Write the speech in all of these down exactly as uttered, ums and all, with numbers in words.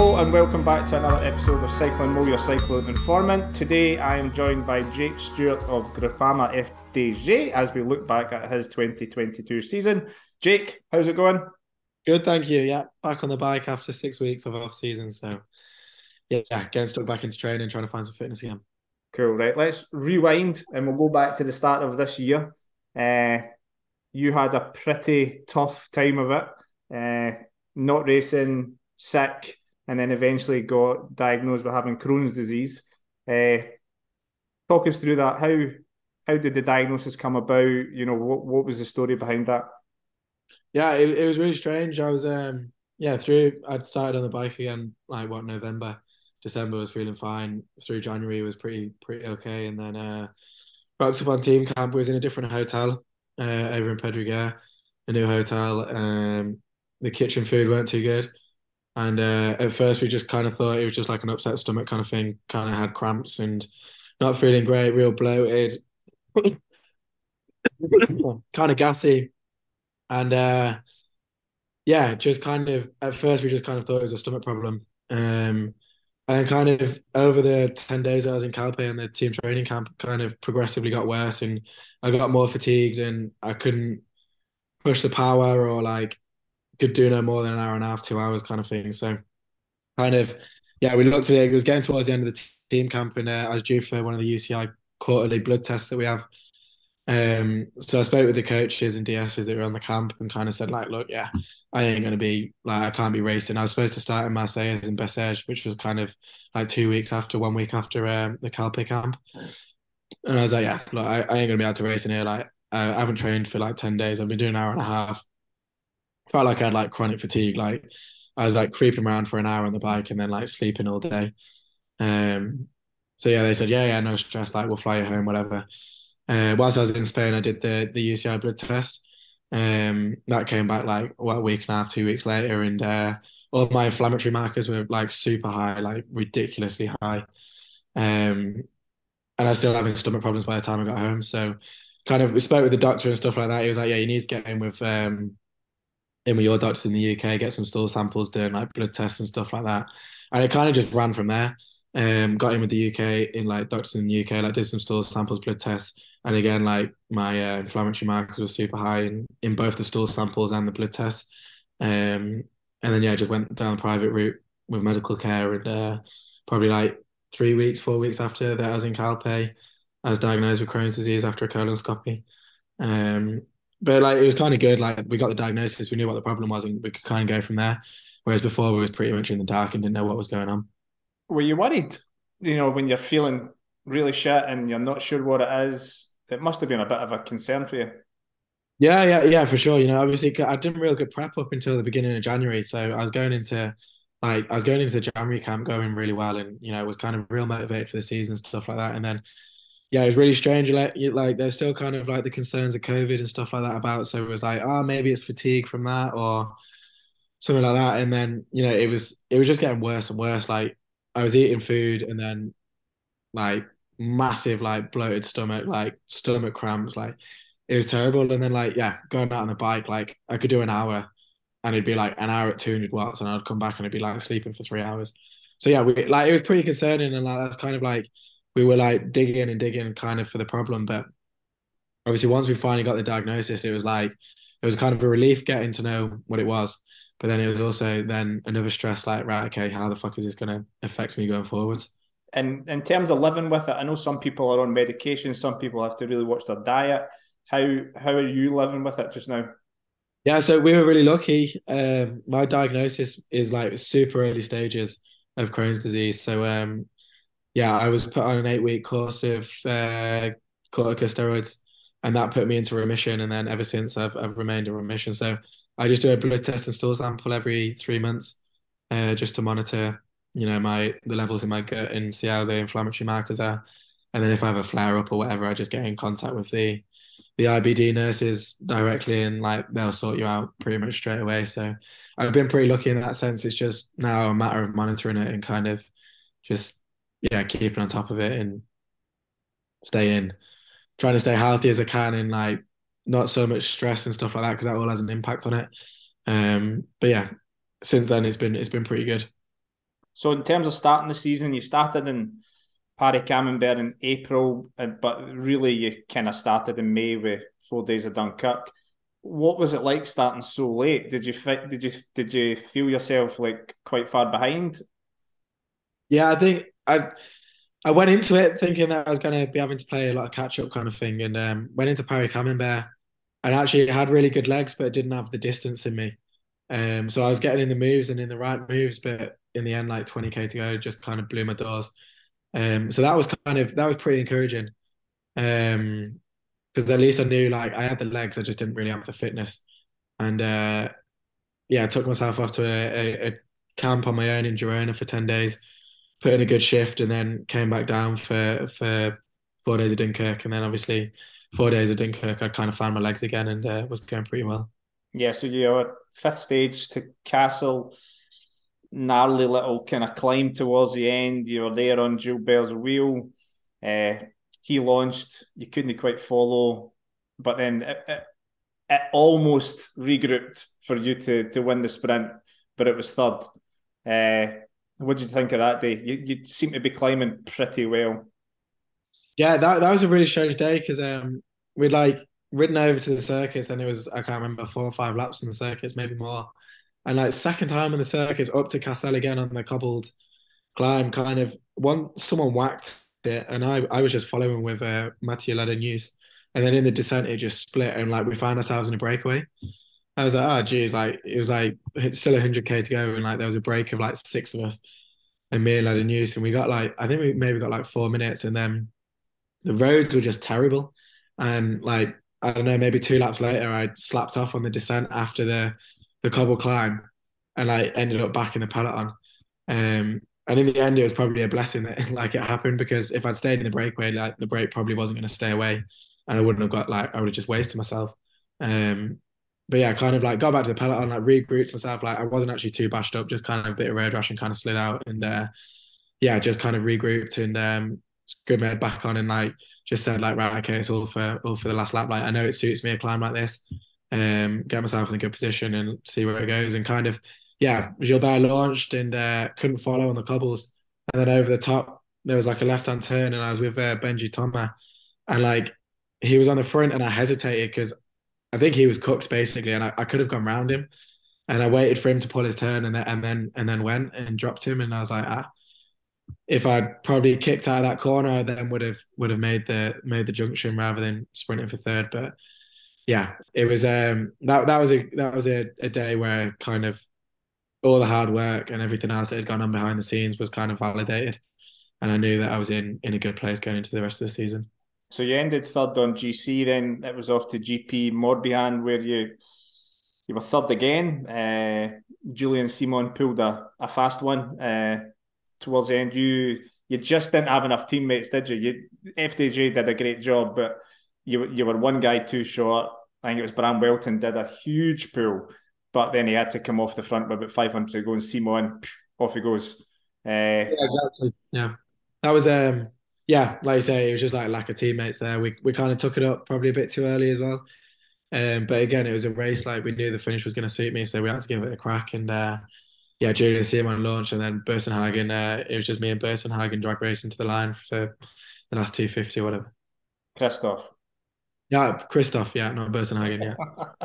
Hello and welcome back to another episode of Cycling Mo, your cycling informant. Today I am joined by Jake Stewart of Groupama F D J as we look back at his twenty twenty-two season. Jake, how's it going? Good, thank you. Yeah, back on the bike after six weeks of off season. So yeah, getting stuck back into training, trying to find some fitness again. Cool, right. Let's rewind and we'll go back to the start of this year. Uh, you had a pretty tough time of it, uh, not racing, sick, and then eventually got diagnosed with having Crohn's disease. Uh, talk us through that. How how did the diagnosis come about? You know, what what was the story behind that? Yeah, it, it was really strange. I was um yeah, through I'd started on the bike again, like what, November. December was feeling fine. Through January was pretty pretty okay. And then uh rocked up on team camp, was in a different hotel uh over in Pedreguer, a new hotel. Um the kitchen food weren't too good. And uh, at first, we just kind of thought it was just like an upset stomach kind of thing. Kind of had cramps and not feeling great, real bloated, kind of gassy, and uh, yeah, just kind of at first we just kind of thought it was a stomach problem. Um, and kind of over the ten days I was in Calpe and the team training camp, kind of progressively got worse, and I got more fatigued, and I couldn't push the power or like could do no more than an hour and a half, two hours kind of thing. So kind of, yeah, we looked at it. It was getting towards the end of the t- team camp, and uh, I was due for one of the U C I quarterly blood tests that we have. Um, so I spoke with the coaches and D Ss that were on the camp and kind of said, like, look, yeah, I ain't going to be, like, I can't be racing. I was supposed to start in Marseille and Bessèges, which was kind of like two weeks after, one week after um, the Calpe camp. And I was like, yeah, look, I, I ain't going to be able to race in here. Like, I, I haven't trained for like ten days. I've been doing an hour and a half. Felt like I had like chronic fatigue. Like, I was like creeping around for an hour on the bike and then like sleeping all day. Um, so yeah, they said, yeah, yeah, no stress. Like, we'll fly you home, whatever. Uh, whilst I was in Spain, I did the the U C I blood test. Um, that came back like what a week and a half, two weeks later, and uh, all my inflammatory markers were like super high, like ridiculously high. Um, and I was still having stomach problems by the time I got home. So, kind of, we spoke with the doctor and stuff like that. He was like, "Yeah, you need to get in with um in with your doctors in the U K, get some stool samples done, like blood tests and stuff like that." And it kind of just ran from there. Um, got in with the U K in like doctors in the U K, like did some stool samples, blood tests, and again, like my uh, inflammatory markers were super high in, in both the stool samples and the blood tests. Um, and then yeah, just went down the private route with medical care, and uh, probably like three weeks, four weeks after that, I was in Calpe. I was diagnosed with Crohn's disease after a colonoscopy. Um, but like it was kind of good. Like we got the diagnosis, we knew what the problem was, and we could kind of go from there. Whereas before, we was pretty much in the dark and didn't know what was going on. Were you worried? You know, when you're feeling really shit and you're not sure what it is, it must have been a bit of a concern for you. Yeah, yeah, yeah, for sure. You know, obviously, I didn't real good prep up until the beginning of January, so I was going into like I was going into the January camp going really well, and you know, was kind of real motivated for the season and stuff like that. And then, yeah, it was really strange. Like, you- like there's still kind of like the concerns of COVID and stuff like that about. So it was like, oh, maybe it's fatigue from that or something like that. And then, you know, it was it was just getting worse and worse. Like I was eating food and then like massive like bloated stomach, like stomach cramps, like it was terrible. And then like yeah, going out on the bike, like I could do an hour and it'd be like an hour at two hundred watts, and I'd come back and it'd be like sleeping for three hours. So yeah, we like it was pretty concerning, and like that's kind of like we were like digging and digging kind of for the problem. But obviously once we finally got the diagnosis, it was like it was kind of a relief getting to know what it was. But then it was also then another stress, like, right, okay, how the fuck is this gonna affect me going forwards? And in terms of living with it, I know some people are on medication, some people have to really watch their diet. How how are you living with it just now? Yeah, so we were really lucky. Um, my diagnosis is like super early stages of Crohn's disease. So um, yeah, I was put on an eight week course of uh, corticosteroids, and that put me into remission. And then ever since, I've I've remained in remission. So I just do a blood test and stool sample every three months, uh, just to monitor, you know, my the levels in my gut and see how the inflammatory markers are. And then if I have a flare up or whatever, I just get in contact with the the I B D nurses directly, and like they'll sort you out pretty much straight away. So I've been pretty lucky in that sense. It's just now a matter of monitoring it and kind of just yeah, keeping on top of it and staying trying to stay healthy as I can, and like not so much stress and stuff like that, because that all has an impact on it. Um, but yeah, since then it's been it's been pretty good. So in terms of starting the season, you started in Paris Camembert in April, but really you kind of started in May with four days of Dunkirk. What was it like starting so late? Did you did you did you feel yourself like quite far behind? Yeah, I think I I went into it thinking that I was going to be having to play a lot of catch up kind of thing, and um, went into Paris Camembert and actually had really good legs, but didn't have the distance in me. Um, so I was getting in the moves and in the right moves, but in the end, like twenty k to go, just kind of blew my doors. Um, so that was kind of that was pretty encouraging. Um, because at least I knew like I had the legs, I just didn't really have the fitness. And uh, yeah, I took myself off to a, a, a camp on my own in Girona for ten days, put in a good shift, and then came back down for for four days of Dunkirk, and then obviously four days of Dunkirk, I'd kind of found my legs again and uh, was going pretty well. Yeah, so you're fifth stage to Castle, gnarly little kind of climb towards the end. You were there on Gilbert's wheel. Uh, he launched, you couldn't quite follow, but then it, it, it almost regrouped for you to to win the sprint, but it was third. Uh, what did you think of that day? You, you seem to be climbing pretty well. Yeah, that that was a really strange day because um we'd like ridden over to the circuits, and it was I can't remember four or five laps on the circuits, maybe more. And like second time on the circuits up to Castel again on the cobbled climb, kind of one someone whacked it, and I I was just following with uh, Mathieu Ladenius, and then in the descent it just split, and like we found ourselves in a breakaway. I was like, oh geez, like it was like still one hundred k to go, and like there was a break of like six of us, and me and Ladenius, and we got like I think we maybe got like four minutes, and then the roads were just terrible. And like, I don't know, maybe two laps later, I slapped off on the descent after the the cobble climb, and I ended up back in the peloton. Um, and in the end, it was probably a blessing that like it happened, because if I'd stayed in the breakaway, like the brake probably wasn't going to stay away, and I wouldn't have got like I would have just wasted myself. Um, but yeah, kind of like got back to the peloton, like regrouped myself. Like I wasn't actually too bashed up, just kind of a bit of road rash and kind of slid out, and uh, yeah, just kind of regrouped and um, good made back on, and like just said like right, okay, it's all for all for the last lap. Like I know it suits me a climb like this, um, get myself in a good position and see where it goes. And kind of yeah, Gilbert launched and uh, couldn't follow on the cobbles, and then over the top there was like a left hand turn, and I was with uh, Benji Thomas, and like he was on the front, and I hesitated because I think he was cooked basically, and I, I could have gone round him, and I waited for him to pull his turn, and then and then and then went and dropped him, and I was like ah if I'd probably kicked out of that corner, I then would have would have made the made the junction rather than sprinting for third. But yeah, it was um that that was a that was a, a day where kind of all the hard work and everything else that had gone on behind the scenes was kind of validated, and I knew that I was in in a good place going into the rest of the season. So you ended third on G C, then it was off to G P Morbihan, where you you were third again. Uh, Julian Simon pulled a, a fast one. Uh, towards the end, you you just didn't have enough teammates, did you? You F D J did a great job, but you you were one guy too short. I think it was Bram Welton did a huge pull, but then he had to come off the front with about five hundred to go, and Simon off he goes. Uh, Yeah, exactly. Yeah, that was um yeah, like you say, it was just like lack of teammates there. We we kind of took it up probably a bit too early as well. Um, but again, it was a race. Like we knew the finish was going to suit me, so we had to give it a crack. And uh, yeah, Julian Simon launched, and then Bersenhagen. Uh, it was just me and Bersenhagen drag racing to the line for the last two fifty or whatever. Christoph. Yeah, Christoph. Yeah, not Bersenhagen. Yeah.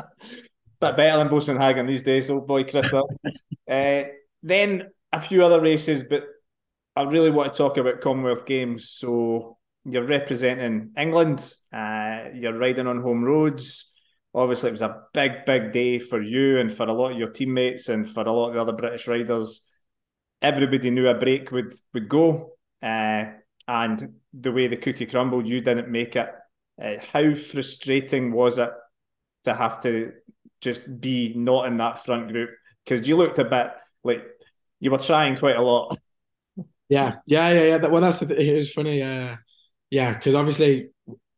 But better than Bosenhagen these days, old boy Christoph. uh, then a few other races, but I really want to talk about Commonwealth Games. So you're representing England, uh, you're riding on home roads. Obviously, it was a big, big day for you and for a lot of your teammates and for a lot of the other British riders. Everybody knew a break would would go, uh, and the way the cookie crumbled, you didn't make it. Uh, how frustrating was it to have to just be not in that front group? Because you looked a bit like you were trying quite a lot. Yeah, yeah, yeah, yeah. Well, that's the thing. It was funny. Uh, yeah, because obviously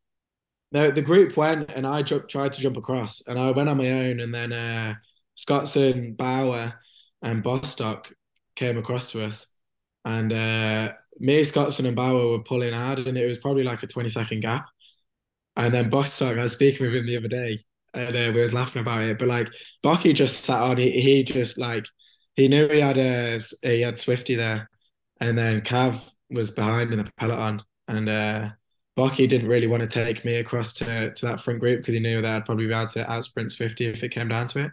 the the group went, and I jumped, tried to jump across, and I went on my own, and then uh, Scottson, Bauer, and Bostock came across to us, and uh, me, Scottson, and Bauer were pulling hard, and it was probably like a twenty second gap. And then Bostock, I was speaking with him the other day, and uh, we was laughing about it. But like Bocky just sat on, he, he just like he knew he had a he had Swifty there, and then Cav was behind in the peloton, and uh, Bucky didn't really want to take me across to to that front group because he knew that I'd probably be able to outsprint Swifty if it came down to it.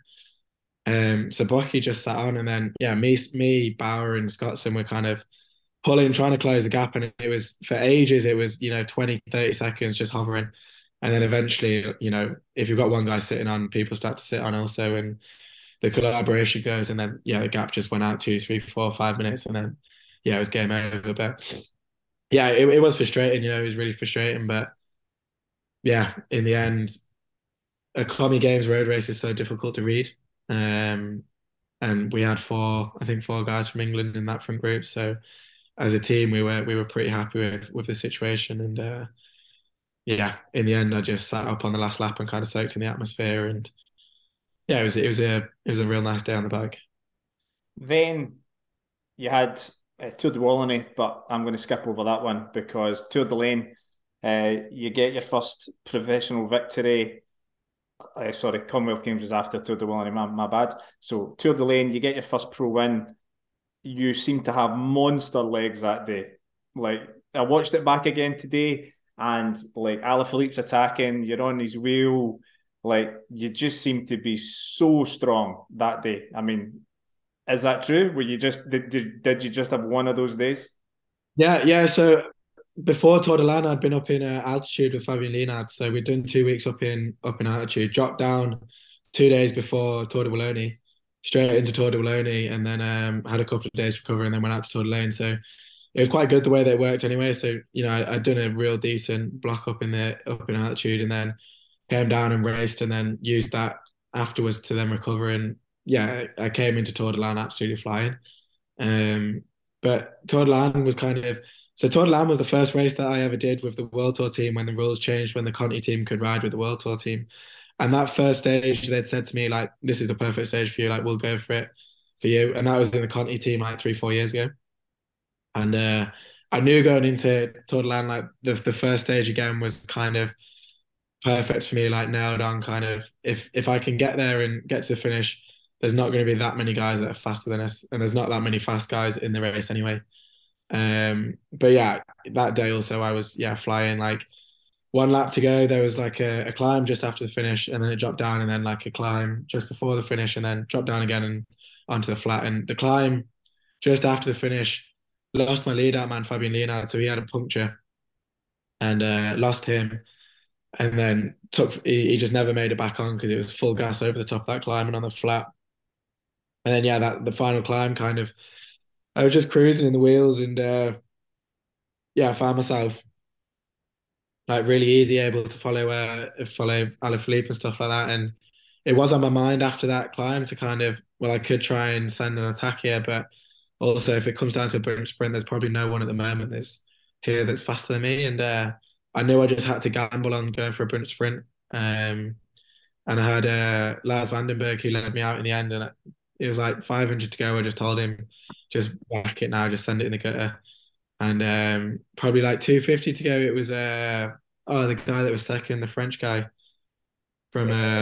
Um, so Bucky just sat on, and then yeah, me, me, Bauer, and Scottson were kind of pulling, trying to close the gap, and it was for ages. It was you know twenty, thirty seconds just hovering, and then eventually, you know, if you've got one guy sitting on, people start to sit on also, and the collaboration goes, and then yeah, the gap just went out two, three, four, five minutes, and then yeah, it was game over. But yeah, it, it was frustrating. You know, it was really frustrating, but yeah, in the end, a Commie Games road race is so difficult to read. Um, and we had four, I think four guys from England in that front group. So as a team, we were we were pretty happy with with the situation. And uh, yeah, in the end, I just sat up on the last lap and kind of soaked in the atmosphere. And yeah, it was it was a it was a real nice day on the bike. Then you had uh, Tour de Wallonie, but I'm going to skip over that one because Tour de Lane, uh, you get your first professional victory. Uh, sorry, Commonwealth Games was after Tour de Wallonie, my, my bad. So Tour de Lane, you get your first pro win. You seem to have monster legs that day. Like, I watched it back again today, and like Alaphilippe's attacking, you're on his wheel. Like, you just seem to be so strong that day. I mean, is that true? Were you just did, did, did you just have one of those days? Yeah, yeah. So before Tour de Lan, I'd been up in uh, altitude with Fabian Lienhard. So we'd done two weeks up in up in altitude, dropped down two days before Tour de Wallonie, straight into Tour de Wallonie, and then um, had a couple of days to recover, and then went out to Tour de Lane. So it was quite good the way they worked anyway. So you know, I, I'd done a real decent block up in the up in altitude, and then came down and raced, and then used that afterwards to then recover. And yeah, I came into Tour de Lan absolutely flying. Um, but Tour de Lan was kind of so Tour de Lan was the first race that I ever did with the World Tour team when the rules changed, when the Conti team could ride with the World Tour team. And that first stage, they'd said to me, like, this is the perfect stage for you, like, we'll go for it for you. And that was in the Conti team like three, four years ago. And uh, I knew going into Tour de Lan, like the, the first stage again was kind of perfect for me, like nailed on kind of if if I can get there and get to the finish, there's not going to be that many guys that are faster than us, and there's not that many fast guys in the race anyway. Um, but yeah, that day also I was yeah flying like one lap to go. There was like a, a climb just after the finish, and then it dropped down, and then like a climb just before the finish, and then dropped down again and onto the flat. And the climb just after the finish, lost my lead out man Fabian Lienhard, so he had a puncture and uh, lost him. And then took he, he just never made it back on because it was full gas over the top of that climb and on the flat. And then yeah, that the final climb kind of I was just cruising in the wheels and uh yeah, I found myself like really easy able to follow uh follow Alaphilippe and stuff like that. And it was on my mind after that climb to kind of well, I could try and send an attack here, but also if it comes down to a British sprint, there's probably no one at the moment that's here that's faster than me. And uh I knew I just had to gamble on going for a British sprint. Um and I had uh, Lars Vandenberg who led me out in the end, and it was like five hundred to go. I just told him, just whack it now, just send it in the gutter. And um, probably like two fifty to go. It was uh, oh the guy that was second, the French guy from uh,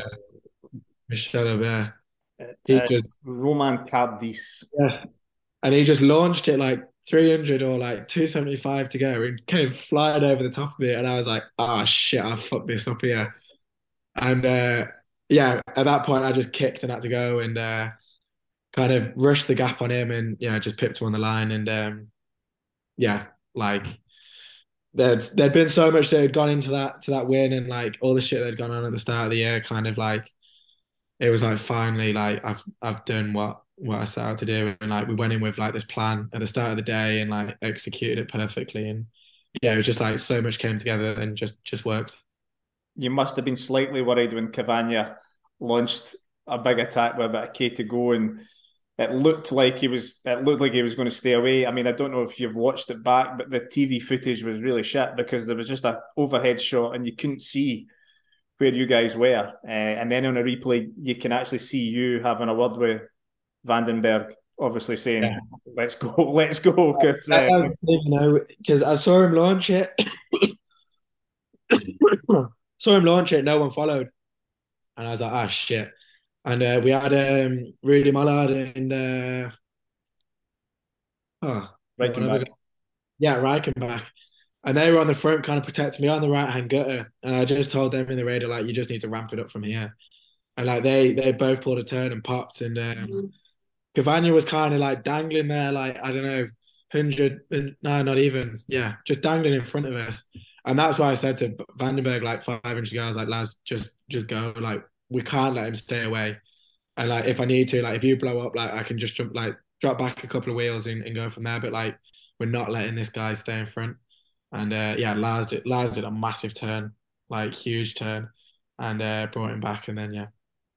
Michel Aubert. He Uh, just Roman Cardis. yes, and he just launched it like three hundred or like two seventy-five to go and came flying over the top of it. And I was like, oh shit, I fucked this up here. And uh, yeah, at that point, I just kicked and had to go and uh, kind of rushed the gap on him and yeah, just pipped him on the line. And um, yeah, like there'd there'd been so much that had gone into that to that win and like all the shit that had gone on at the start of the year, kind of like it was like finally like I've I've done what what I set out to do. And like we went in with like this plan at the start of the day and like executed it perfectly. And yeah, it was just like so much came together and just just worked. You must have been slightly worried when Cavagna launched a big attack with a bit of K to go, and it looked like he was it looked like he was going to stay away. I mean, I don't know if you've watched it back, but the T V footage was really shit because there was just a overhead shot and you couldn't see where you guys were. Uh, and then on a replay, you can actually see you having a word with Vandenberg, obviously saying, Yeah. "Let's go, let's go." Because I uh, don't even know because I saw him launch it. Saw him launch it, no one followed. And I was like, ah, shit. And uh, we had um, Rudy Mallard and uh, oh, what have we got? Reichenbach. Yeah, Reichenbach. And they were on the front, kind of protecting me on the right hand gutter. And I just told them in the radio, like, you just need to ramp it up from here. And like they they both pulled a turn and popped. And um, Cavagna was kind of like dangling there, like, I don't know, one hundred, no, not even. Yeah, just dangling in front of us. And that's why I said to Vandenberg, like five hundred guys, like, lads, just just go. Like, we can't let him stay away. And like, if I need to, like, if you blow up, like, I can just jump, like, drop back a couple of wheels and, and go from there. But like, we're not letting this guy stay in front. And uh, yeah, Lars did, Lars did a massive turn, like huge turn, and uh, brought him back. And then yeah,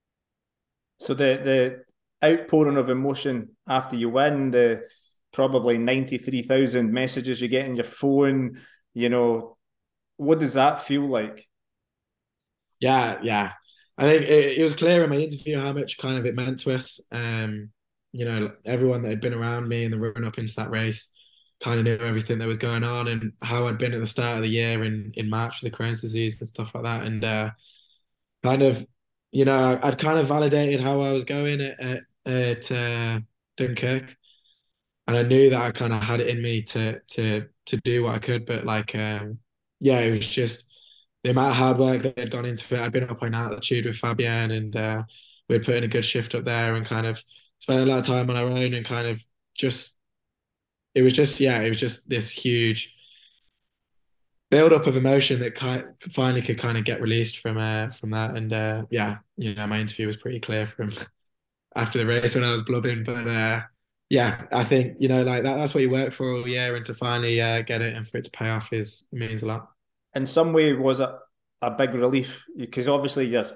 So the the outpouring of emotion after you win, the probably ninety-three thousand messages you get in your phone, you know, what does that feel like? yeah, yeah. I think it, it was clear in my interview how much kind of it meant to us. Um, you know, everyone that had been around me in the run up into that race kind of knew everything that was going on and how I'd been at the start of the year in in March with the Crohn's disease and stuff like that. And uh, kind of, you know, I'd kind of validated how I was going at at, at uh, Dunkirk, and I knew that I kind of had it in me to to to do what I could. But like, um, yeah, it was just the amount of hard work that had gone into it. I'd been up on altitude with Fabian, and uh, we'd put in a good shift up there, and kind of spent a lot of time on our own, and kind of just it was just yeah, it was just this huge build up of emotion that kind finally could kind of get released from uh from that. And uh yeah, you know, my interview was pretty clear from after the race when I was blubbing. But uh yeah, I think, you know, like that that's what you work for all year, and to finally uh, get it and for it to pay off is means a lot. In some way, was it a big relief? Because obviously you're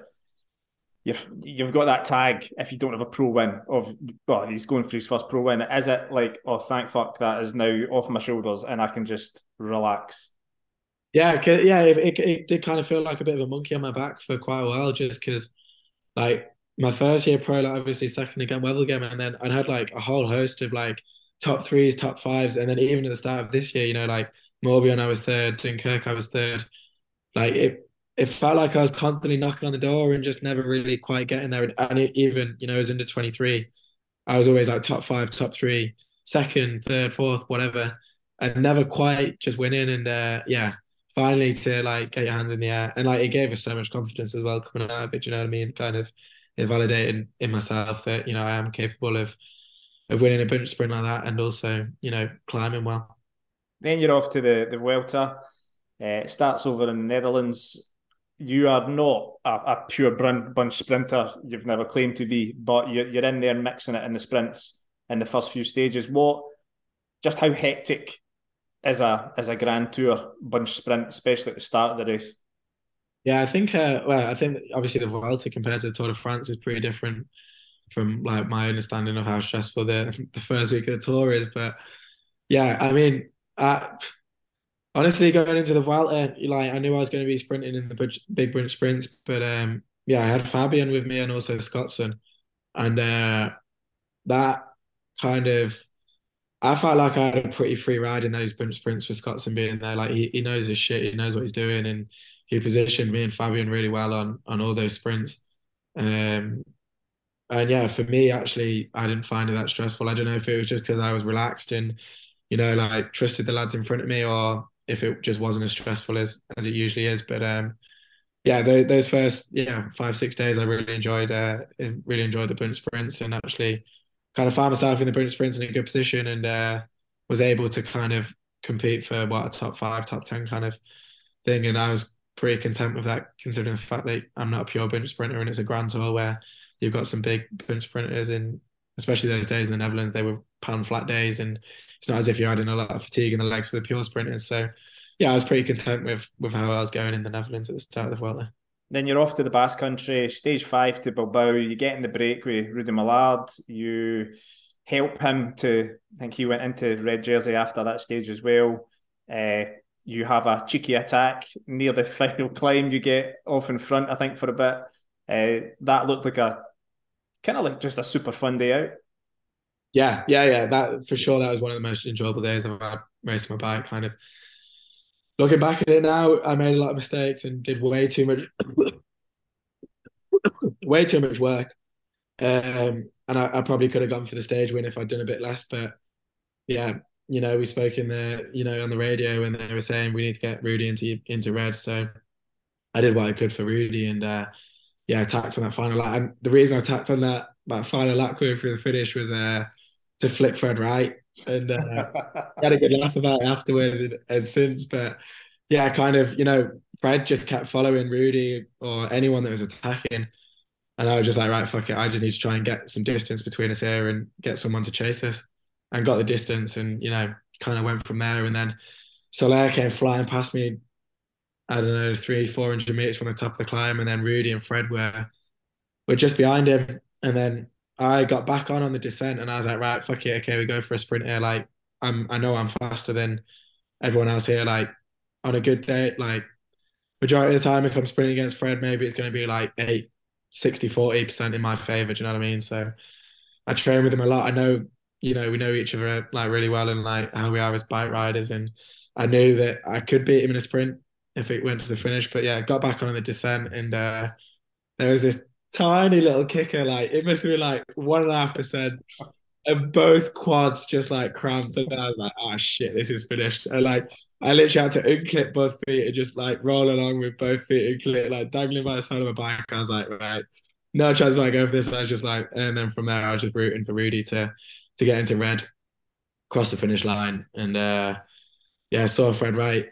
you've you've got that tag if you don't have a pro win of, well, he's going for his first pro win. Is it like, oh, thank fuck, that is now off my shoulders and I can just relax? Yeah, yeah, it, it, it did kind of feel like a bit of a monkey on my back for quite a while, just because like my first year pro, like obviously second again Wevelgem, and then I had like a whole host of like top threes, top fives, and then even at the start of this year, you know, like Morbihan I was third, Dunkirk I was third. Like it, it felt like I was constantly knocking on the door and just never really quite getting there. And it, even, you know, as under twenty-three, I was always like top five, top three, second, third, fourth, whatever, and never quite just winning. And uh, yeah, finally to like get your hands in the air, and like it gave us so much confidence as well coming out of it. Do you know what I mean? Kind of it validated in myself that, you know, I am capable of of winning a bunch sprint like that, and also, you know, climbing well. Then you're off to the the Vuelta. Uh, it starts over in the Netherlands. You are not a, a pure bunch sprinter. You've never claimed to be, but you're, you're in there mixing it in the sprints in the first few stages. What, just how hectic is a is a Grand Tour bunch sprint, especially at the start of the race? Yeah, I think. Uh, well, I think obviously the Vuelta compared to the Tour de France is pretty different from like my understanding of how stressful the the first week of the tour is. But yeah, I mean, uh, honestly, going into the Vuelta, like I knew I was going to be sprinting in the big, big bunch sprints, but um, yeah, I had Fabian with me and also Scottson, and uh, that kind of I felt like I had a pretty free ride in those bunch sprints with Scottson being there. Like he, he knows his shit, he knows what he's doing, and he positioned me and Fabian really well on on all those sprints. Um, and yeah, for me, actually, I didn't find it that stressful. I don't know if it was just because I was relaxed and, you know, like trusted the lads in front of me, or if it just wasn't as stressful as as it usually is. But um, yeah, those, those first yeah five six days, I really enjoyed. Uh, really enjoyed the bunch sprints, and actually kind of found myself in the bunch sprints in a good position, and uh, was able to kind of compete for what a top five, top ten kind of thing. And I was pretty content with that, considering the fact that I'm not a pure bunch sprinter, and it's a Grand Tour where you've got some big bunch sprinters, and especially those days in the Netherlands, they were pound flat days, and it's not as if you're adding a lot of fatigue in the legs for the pure sprinters. So yeah, I was pretty content with with how I was going in the Netherlands at the start of the Vuelta. Then you're off to the Basque Country, stage five to Bilbao. You get in the break with Rudy Mallard. You help him to, I think he went into red jersey after that stage as well. Uh, you have a cheeky attack near the final climb. You get off in front, I think, for a bit. Uh, that looked like a kind of like just a super fun day out. Yeah, yeah, yeah. That for sure. That was one of the most enjoyable days I've had racing my bike. Kind of looking back at it now, I made a lot of mistakes and did way too much, way too much work. Um, and I, I probably could have gone for the stage win if I'd done a bit less. But yeah, you know, we spoke in the, you know, on the radio and they were saying we need to get Rudy into into red. So I did what I could for Rudy and uh, yeah, I tacked on that final lap. And the reason I tacked on that that final lap going through the finish was uh, to flick Fred right. And uh, had a good laugh about it afterwards and, and since. But yeah, kind of, you know, Fred just kept following Rudy or anyone that was attacking. And I was just like, right, fuck it. I just need to try and get some distance between us here and get someone to chase us. And got the distance and, you know, kind of went from there. And then Soler came flying past me, I don't know, three, four hundred meters from the top of the climb. And then Rudy and Fred were were just behind him. And then I got back on on the descent and I was like, right, fuck it. Okay, we go for a sprint here. Like, I'm, I know I'm faster than everyone else here. Like, on a good day, like, majority of the time, if I'm sprinting against Fred, maybe it's going to be like eight, sixty, forty percent in my favor. Do you know what I mean? So I train with him a lot. I know, you know, we know each other like really well and like how we are as bike riders. And I knew that I could beat him in a sprint if it went to the finish. But yeah, got back on the descent and uh, there was this tiny little kicker, like it must have been like one and a half percent, and both quads just like cramped. And then I was like, oh shit, this is finished. And like I literally had to unclip both feet and just like roll along with both feet unclipped, like dangling by the side of my bike. I was like, right, no chance I go for this. I was just like, and then from there I was just rooting for Rudy to to get into red, cross the finish line, and uh yeah, I saw Fred Wright,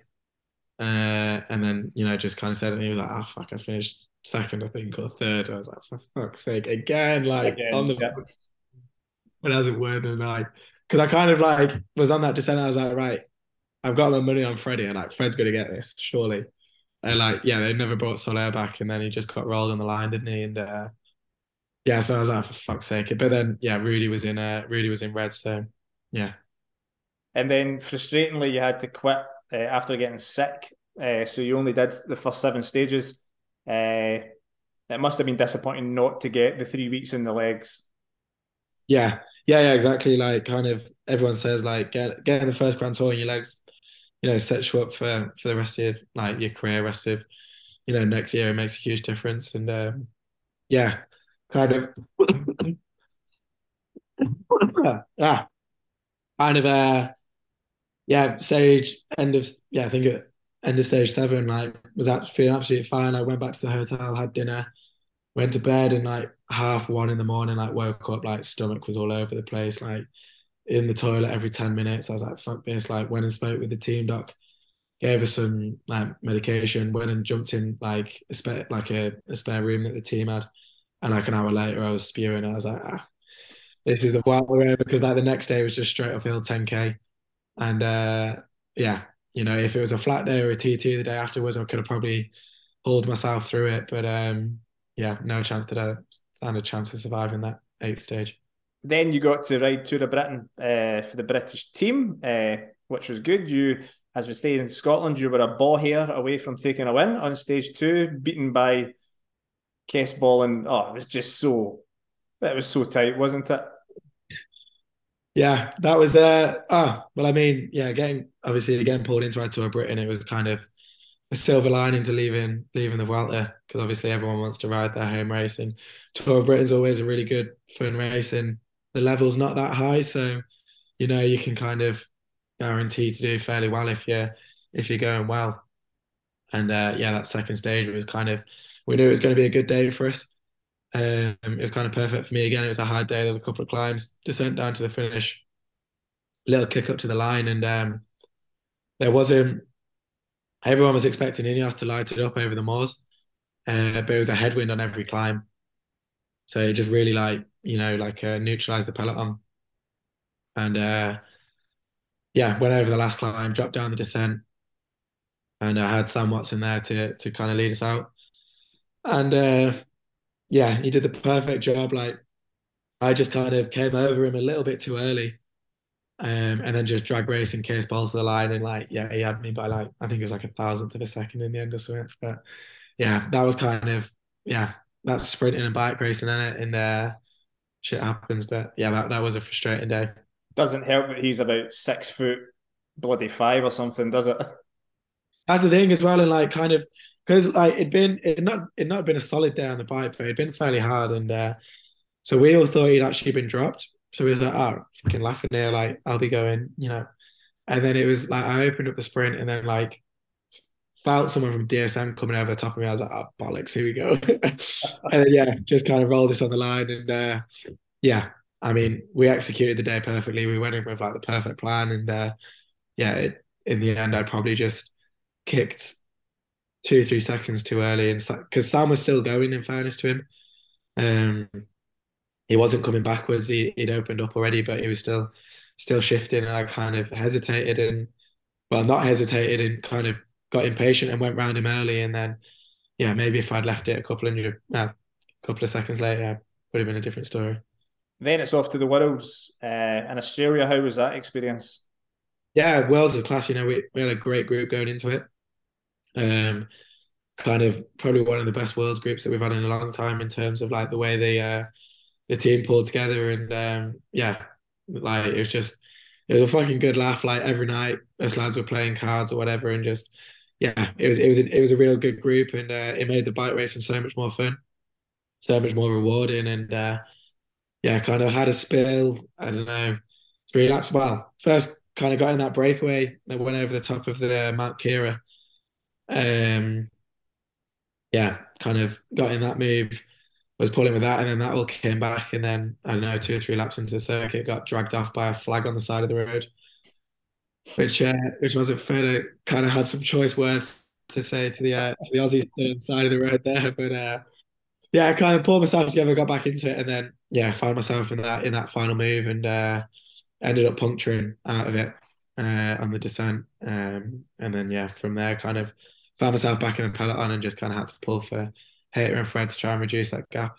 uh, and then you know just kind of said, and he was like, oh fuck, I finished second, I think, or third. I was like, for fuck's sake, again, like on Again, the yeah. when I was at work and like, because I kind of like was on that descent. I was like, right, I've got my money on Freddie, and like Fred's gonna get this surely. And like, yeah, they never brought Soler back, and then he just got rolled on the line, didn't he? And uh, yeah, so I was like, for fuck's sake. But then yeah, Rudy was in uh, Rudy was in red, so yeah. And then frustratingly, you had to quit uh, after getting sick. Uh, so you only did the first seven stages. Uh, it must have been disappointing not to get the three weeks in the legs. Yeah, yeah, yeah, exactly. Like, kind of, everyone says like get getting the first Grand Tour in your legs, you know, sets you up for for the rest of like your career, rest of you know next year. It makes a huge difference, and um, yeah, kind of, ah, kind of, uh, yeah, stage end of yeah, I think it end of stage seven. Like, was that feeling absolutely fine. I went back to the hotel, had dinner, went to bed, and like half one in the morning, like woke up, like stomach was all over the place, like in the toilet every ten minutes. I was like, fuck this. Like, went and spoke with the team doc, gave us some like medication, went and jumped in like a spare like a, a spare room that the team had. And like an hour later I was spewing. I was like, ah, this is the wild way, because like the next day was just straight uphill ten K. And uh yeah, you know, if it was a flat day or a T T the day afterwards, I could have probably pulled myself through it. But um yeah, no chance that I stand a chance of surviving that eighth stage. Then you got to ride Tour of Britain uh, for the British team, uh, which was good. You, as we stayed in Scotland, you were a ball hair away from taking a win on stage two, beaten by Kess Ball, and oh, it was just so, it was so tight, wasn't it? Yeah, that was uh ah well, I mean, yeah, getting obviously getting pulled into our Tour of Britain, it was kind of a silver lining to leaving leaving the Vuelta, because obviously everyone wants to ride their home race, and Tour of Britain's always a really good fun race, and the level's not that high, so you know you can kind of guarantee to do fairly well if you're if you're going well. And uh, yeah, that second stage was kind of, we knew it was going to be a good day for us. Um, it was kind of perfect for me again. It was a hard day. There was a couple of climbs, descent down to the finish, little kick up to the line, and um, there wasn't. Everyone was expecting Ineos to light it up over the moors, uh, but it was a headwind on every climb, so it just really like you know like uh, neutralized the peloton. And uh, yeah, went over the last climb, dropped down the descent, and I had Sam Watson there to to kind of lead us out. And uh, yeah, he did the perfect job. Like, I just kind of came over him a little bit too early, um, and then just drag racing case balls to the line, and like yeah, he had me by like I think it was like a thousandth of a second in the end or something. But yeah, that was kind of yeah, that's sprinting and bike racing in it, and uh, shit happens. But yeah, that, that was a frustrating day. Doesn't help that he's about six foot bloody five or something, does it? That's the thing as well, and like kind of because like it'd been it not it not been a solid day on the bike, but it'd been fairly hard, and uh, So we all thought he'd actually been dropped. So we was like, oh, fucking laughing there, like I'll be going, you know. And then it was like I opened up the sprint and then like felt someone from D S M coming over the top of me. I was like, oh bollocks, here we go. And then yeah, just kind of rolled this on the line and uh yeah, I mean, we executed the day perfectly. We went in with like the perfect plan and uh yeah, it, in the end I probably just kicked two, three seconds too early and because Sam was still going in fairness to him. Um he wasn't coming backwards. He, he'd opened up already, but he was still still shifting, and I kind of hesitated and well, not hesitated and kind of got impatient and went round him early. And then, yeah, maybe if I'd left it a couple hundred, uh, a couple of seconds later, would have been a different story. Then it's off to the Worlds uh, in Australia. How was that experience? Yeah, Wales was class. You know, we, we had a great group going into it. Um, kind of probably one of the best Worlds groups that we've had in a long time in terms of like the way they uh the team pulled together and um yeah, like it was just it was a fucking good laugh. Like every night, us lads were playing cards or whatever, and just yeah, it was it was a, it was a real good group, and uh, it made the bike racing so much more fun, so much more rewarding, and uh, yeah, kind of had a spill. I don't know, three laps. Well, first kind of got in that breakaway that went over the top of the Mount Kira. Um, yeah, kind of got in that move, was pulling with that, and then that all came back, and then I don't know, two or three laps into the circuit, got dragged off by a flag on the side of the road, which uh, which wasn't fair. I kind of had some choice words to say to the uh, to the Aussies on the side of the road there, but uh, yeah, I kind of pulled myself together, got back into it, and then yeah, found myself in that in that final move, and uh, ended up puncturing out of it uh, on the descent, um, and then yeah, from there, kind of found myself back in the peloton and just kind of had to pull for Hayter and Fred to try and reduce that gap.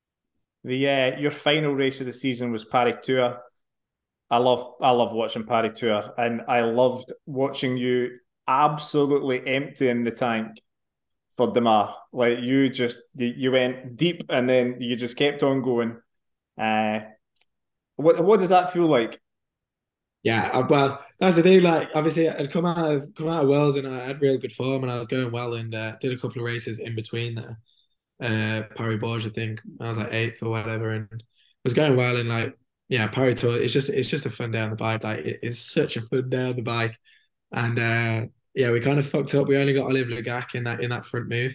The uh, your final race of the season was Paris Tour. I love I love watching Paris Tour, and I loved watching you absolutely emptying the tank for Demar. Like you just you, you went deep, and then you just kept on going. Uh, what what does that feel like? Yeah, uh, well, that's the thing. Like, obviously, I'd come out of come out of Wales and I had real good form, and I was going well, and uh, did a couple of races in between there. Uh, Paris Borges, I think I was like eighth or whatever, and was going well. And like, yeah, Paris Tour. It's just it's just a fun day on the bike. Like, it, it's such a fun day on the bike, and uh, yeah, we kind of fucked up. We only got Oliver Lagac in that in that front move,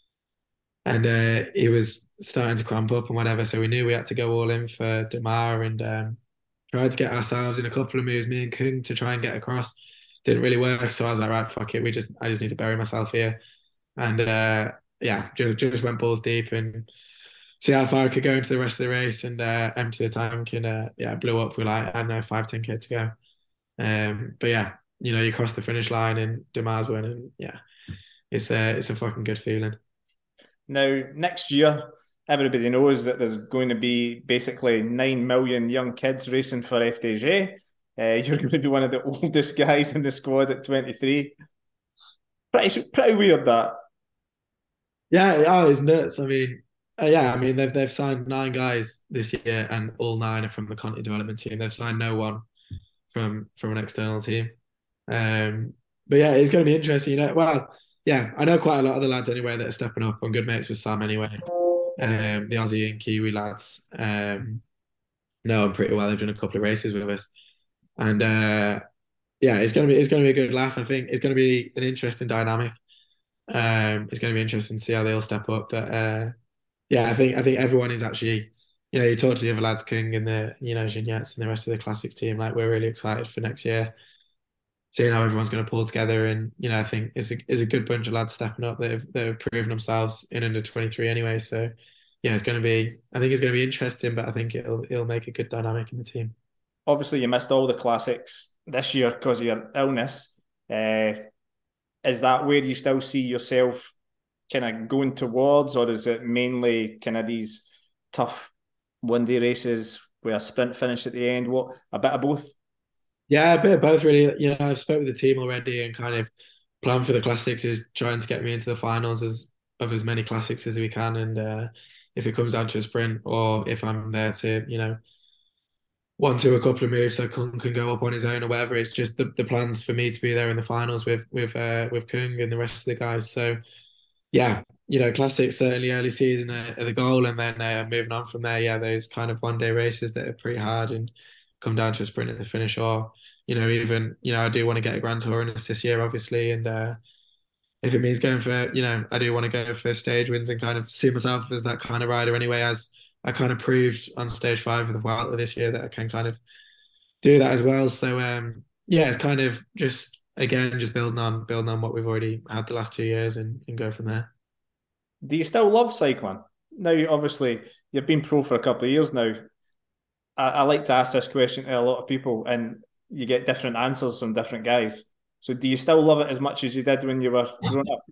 and uh, he was starting to cramp up and whatever. So we knew we had to go all in for Demar and. Um, Tried to get ourselves in a couple of moves, me and Kung, to try and get across. Didn't really work, so I was like, right, fuck it. We just, I just need to bury myself here, and uh, yeah, just just went balls deep and see how far I could go into the rest of the race and uh, empty the tank and uh, yeah, blew up with like I don't know five ten k to go. Um, but yeah, you know, you cross the finish line and Demar's win, and yeah, it's a it's a fucking good feeling. Now next year, everybody knows that there's going to be basically nine million young kids racing for F D J. Uh, you're going to be one of the oldest guys in the squad at twenty-three. Pretty, pretty weird that. Yeah, oh, it's nuts. I mean, uh, yeah, I mean they've they've signed nine guys this year, and all nine are from the Conti development team. They've signed no one from from an external team. Um, but yeah, it's going to be interesting. You know, well, yeah, I know quite a lot of the lads anyway that are stepping up. I'm good mates with Sam anyway. Um, the Aussie and Kiwi lads. Um, know them pretty well. They've done a couple of races with us, and uh, yeah, it's gonna be it's gonna be a good laugh. I think it's gonna be an interesting dynamic. Um, it's gonna be interesting to see how they all step up. But uh, yeah, I think I think everyone is actually, you know, you talk to the other lads, King and the you know Vignettes and the rest of the classics team. Like we're really excited for next year, seeing how everyone's going to pull together. And you know, I think it's a it's a good bunch of lads stepping up. They've they've proven themselves in under twenty-three anyway. So yeah, it's going to be. I think it's going to be interesting, but I think it'll it'll make a good dynamic in the team. Obviously, you missed all the classics this year because of your illness. Uh, is that where you still see yourself kind of going towards, or is it mainly kind of these tough windy races with a sprint finish at the end? What a bit of both? Yeah, a bit of both really. You know, I've spoke with the team already and kind of plan for the classics is trying to get me into the finals as of as many classics as we can. And uh, if it comes down to a sprint or if I'm there to, you know, one, two, a couple of moves so Kung can go up on his own or whatever. It's just the, the plans for me to be there in the finals with with uh, with Kung and the rest of the guys. So yeah, you know, classics certainly early season are, are the goal, and then uh, moving on from there, yeah, those kind of one day races that are pretty hard and come down to a sprint at the finish, or you know, even you know, I do want to get a Grand Tour in this year, obviously, and uh, if it means going for, you know, I do want to go for stage wins and kind of see myself as that kind of rider anyway, as I kind of proved on stage five of the Vuelta this year that I can kind of do that as well. So um, yeah, it's kind of just again just building on building on what we've already had the last two years and, and go from there. Do you still love cycling? Now, obviously, you've been pro for a couple of years now. I, I like to ask this question to a lot of people, and you get different answers from different guys. So do you still love it as much as you did when you were growing up?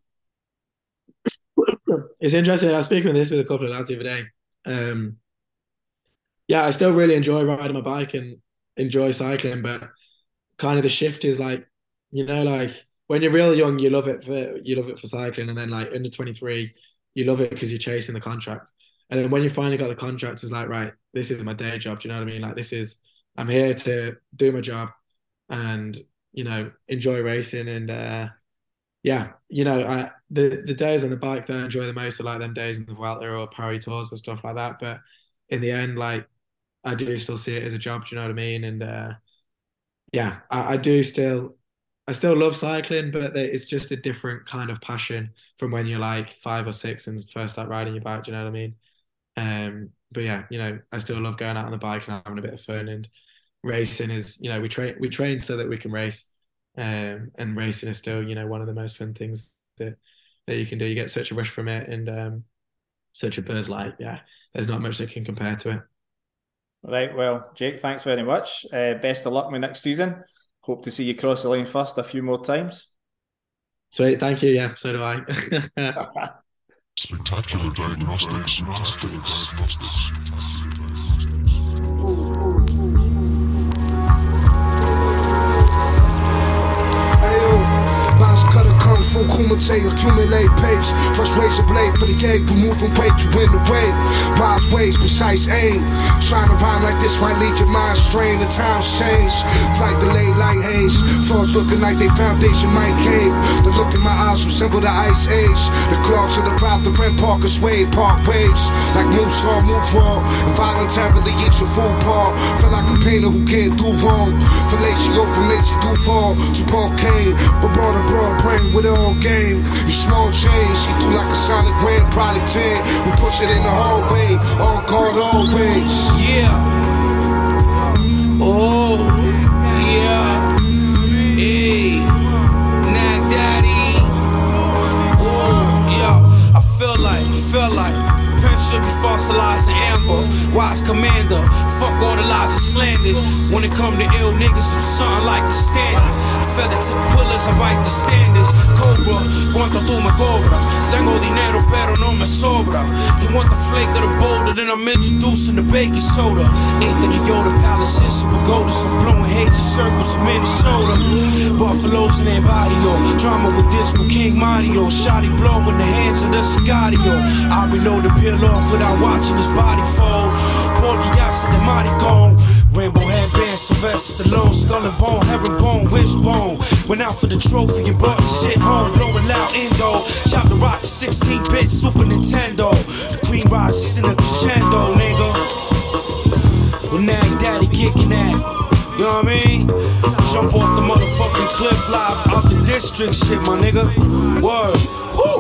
It's interesting. I was speaking with this with a couple of lads the other day. Um, yeah, I still really enjoy riding my bike and enjoy cycling, but kind of the shift is like, you know, like when you're real young, you love it for you love it for cycling, and then like under twenty-three, you love it because you're chasing the contract. And then when you finally got the contract, it's like, right, this is my day job. Do you know what I mean? Like this is, I'm here to do my job and, you know, enjoy racing. And uh, yeah, you know, I, the the days on the bike that I enjoy the most are like them days in the Vuelta or Paris Tours or stuff like that. But in the end, like I do still see it as a job. Do you know what I mean? And uh, yeah, I, I do still, I still love cycling, but it's just a different kind of passion from when you're like five or six and first start riding your bike. Do you know what I mean? Um, but yeah, you know, I still love going out on the bike and having a bit of fun. And racing is, you know, we train we train so that we can race, um, and racing is still, you know, one of the most fun things that that you can do. You get such a rush from it, and um, such a buzz. Like, yeah, there's not much that can compare to it. Right, well, Jake, thanks very much. Uh, best of luck with next season. Hope to see you cross the line first a few more times. Sweet, thank you. Yeah, so do I. Spectacular diagnostics. diagnostics. Full kumite, accumulate pace. First razor blade for the egg, we moving weight to win the wave. Wise ways, precise aim. Trying to rhyme like this might lead your mind strain. The times change, flight delayed like haze. Frauds looking like they foundation might cave. The look in my eyes resemble the ice age. The clogs of the route, the Brent Parker sway, park waves. Like moose on, move raw. Involuntarily eat your food paw. Feel like a painter who can't do wrong. Fellatio from Lazy Duval to Paul Kane. But brought a broad brain with it all game. You small change, you do like a Sonic Grand Product ten. We push it in the hallway, on guard always. Yeah. Oh, yeah. Hey, Nag Daddy. Oh, yeah. I feel like, feel like pen should be fossilized in amber. Wise commander, fuck all the lies and slanders. When it come to ill niggas, it's something like the standard. Fellas and quillers, I write the standards. Cobra, cuanto tú me cobra. Tengo dinero pero no me sobra. You want the flake of the boulder, then I'm introducing the baking soda. Anthony Yoda palaces, with golden, some blowing haze in circles in Minnesota. Buffaloes in their barrio, drama with Disco King Mario. Shotty blow in the hands of the Sicario. I reload the peel off without watching his body fold. Porgy the mighty gone. Rainbow headband, Sylvester Stallone, skull and bone, herringbone, wishbone. Went out for the trophy and brought the shit home. Blowing loud Indo, chop the rock to sixteen bit Super Nintendo. The cream rises in a crescendo, nigga. With Nag Daddy kicking that, you know what I mean? Jump off the motherfucking cliff live out the district shit, my nigga. Word. Woo!